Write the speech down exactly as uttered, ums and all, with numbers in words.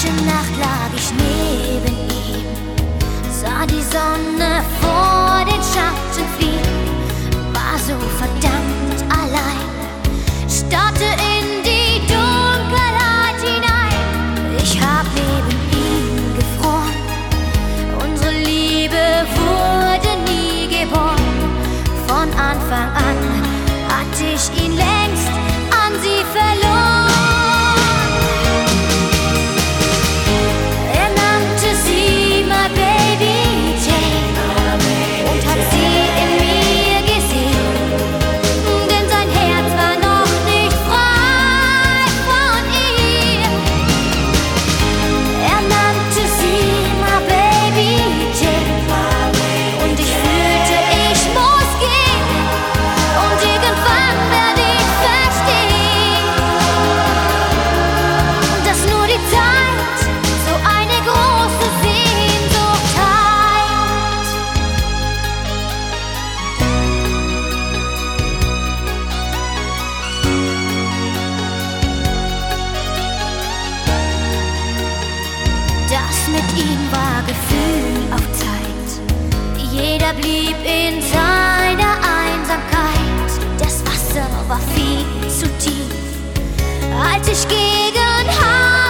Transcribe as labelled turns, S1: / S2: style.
S1: Manche Nacht lag ich neben ihm, sah die Sonne vor den Schatten fliehen, war so verdammt allein, starrte in die Dunkelheit hinein. Ich hab neben ihm gefroren, unsere Liebe wurde nie geboren. Von Anfang an hatte ich ihn längst an sie verloren. Das mit ihm war Gefühl auf Zeit. Jeder blieb in seiner Einsamkeit. Das Wasser war viel zu tief, als ich gegen Haar